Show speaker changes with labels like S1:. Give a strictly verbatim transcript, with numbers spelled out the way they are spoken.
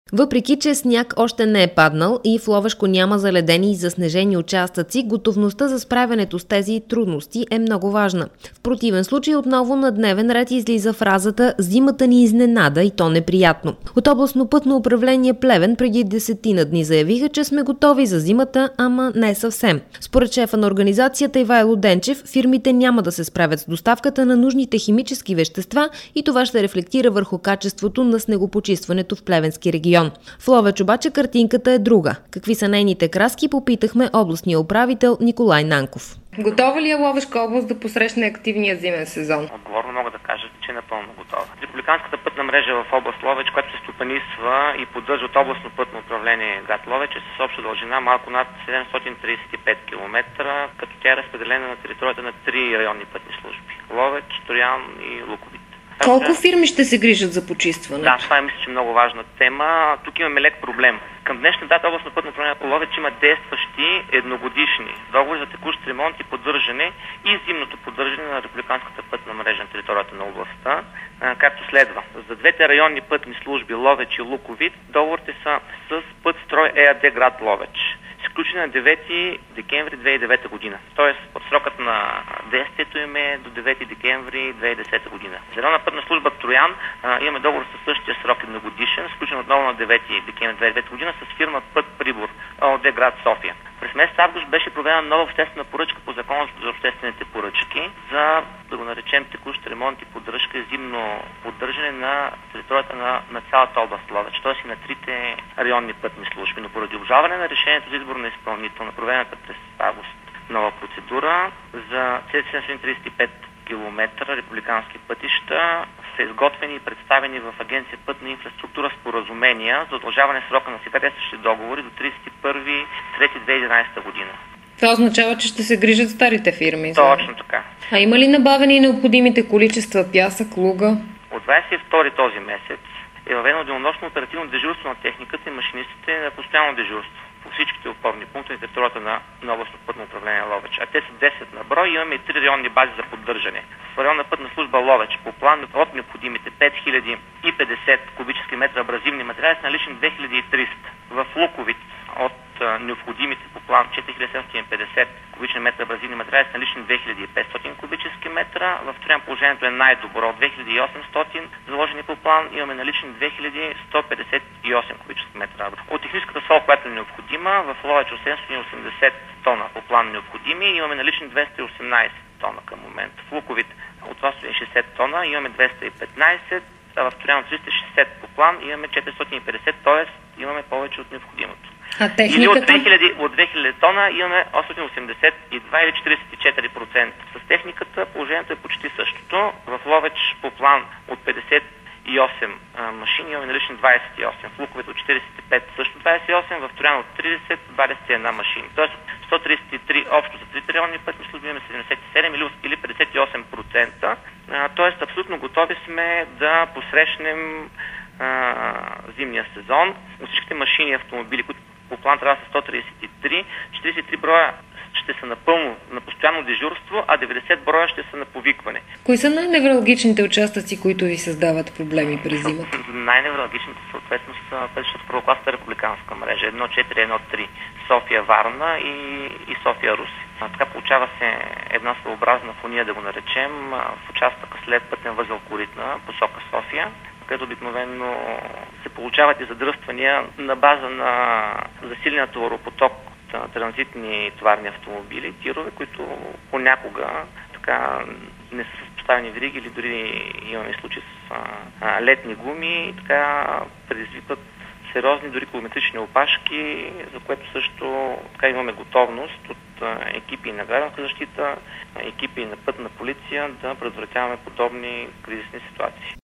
S1: Въпреки че сняг още не е паднал и в Ловешко няма заледени и заснежени участъци, готовността за справянето с тези трудности е много важна. В противен случай отново на дневен ред излиза фразата «Зимата ни изненада и то неприятно». От областно пътно управление Плевен преди десетина дни заявиха, че сме готови за зимата, ама не съвсем. Според шефа на организацията Ивайло Денчев, фирмите няма да се справят с доставката на нужните химически вещества и това ще рефлектира върху качеството на снегопочистването в Плевенски регион. В Ловеч обаче картинката е друга. Какви са нейните краски, попитахме областния управител Николай Нанков.
S2: Готова ли е Ловешка област да посрещне активния зимен сезон?
S3: Отговорно мога да кажа, че е напълно готова. Републиканската пътна мрежа в област Ловеч, която се стопанисва и поддържа от областно пътно управление град Ловеч, е с обща дължина малко над седемстотин тридесет и пет километра, като тя е разпределена на територията на три районни пътни служби – Ловеч, Троян и Луковит.
S2: Колко фирми ще се грижат за почистването?
S3: Да, това е мисля, че много важна тема. Тук имаме лек проблем. Към днешна дата областно пътно управление по Ловеч има действащи едногодишни договори за текущ ремонт и поддържане и зимното поддържане на републиканската пътна мрежа на територията на областта, както следва. За двете районни пътни служби Ловеч и Луковит договорите са с Пътстрой ЕАД град Ловеч, сключени на девети декември две хиляди и девета година. Тоест, под срокът на действието им е до девети декември две хиляди и десета година. За районна пътна служба Троян а, имаме договор със същия срок едногодишен, сключен отново на девети декември две хиляди и девета година с фирма Път Прибор ООД град София. През месец август беше проведена нова обществена поръчка по Закона за обществените поръчки за, да го наречем, текущ ремонт и поддръжка и зимно поддържане на територията на, на цялата област Ловеч, т.е. и на трите районни пътни служби. Но поради обжалване на решението за избор на изпълнител на проведената през август нова процедура за седемстотин тридесет и пет километра републикански пътища са изготвени и представени в Агенция Пътна инфраструктура споразумения за удължаване срока на сега действащи договори до тридесет и първи март две хиляди и единадесета година.
S2: Това означава, че ще се грижат старите фирми.
S3: Точно така.
S2: А има ли набавени необходимите количества пясък, луга?
S3: От двадесет и втори този месец е въведено денонощно оперативно дежурство на техниката и машинистите на постоянно дежурство по всичките опорни пунктове на територията на, на областно пътно управление Ловеч. А те са десет на брой и имаме и три районни бази за поддържане. В районна пътна служба Ловеч по план от необходимите пет хиляди и петдесет кубически метра абразивни материали са налични две хиляди и триста. В Луковит от а, необходимите по план четири хиляди седемстотин и петдесет кубични метра абразивни материали са налични две хиляди и петстотин кубически метра. В Троян положението е най-добро. От две хиляди и осемстотин заложени по план имаме налични две хиляди сто петдесет и осем кубически метра. От техническата сол, която е необходима, в Ловеч седемстотин и осемдесет тона по план необходими, имаме налични двеста и осемнадесет тона към момента. В Луковит от осемстотин и шестдесет тона имаме двеста и петнадесет, а в Троян триста и шестдесет по план имаме четиристотин и петдесет, т.е. имаме повече от необходимото.
S2: А техниката?
S3: Или от две хиляди, от две хиляди тона имаме осемстотин осемдесет и два или четиридесет и четири процента. С техниката положението е почти същото. В Ловеч по план от петдесет и осем а, машини имаме налични двадесет и осем. В Луковит от четиридесет и пет също двадесет и осем, в Троян от тридесет двадесет и една машини. Тоест сто тридесет и три общо за трите районни пътни служби имаме седемдесет и седем или, или петдесет и осем процента. А, тоест абсолютно готови сме да посрещнем а, зимния сезон. От всичките машини и автомобили, които по план трябва да са сто тридесет и три, четиридесет и три броя ще са напълно на постоянно дежурство, а деветдесет броя ще са на повикване.
S2: Кои са най-невралгичните участъци, които ви създават проблеми през зимата?
S3: Най-невралгичните съответно са пътищата в първокласната републиканска мрежа. едно четири едно три София Варна и, и София Руси. А, така получава се една своеобразна фония, да го наречем, в участъка след пътен възел Коритна, посока София, където обикновено се получават и задръствания на база на засиления товаропоток от транзитни товарни автомобили, тирове, които понякога така не са с поставени вериги или дори имаме случаи с а, летни гуми, така предизвикват сериозни дори километрични опашки, за което също така имаме готовност от а, екипи на гражданска защита, екипи на пътна полиция да предотвратяваме подобни кризисни ситуации.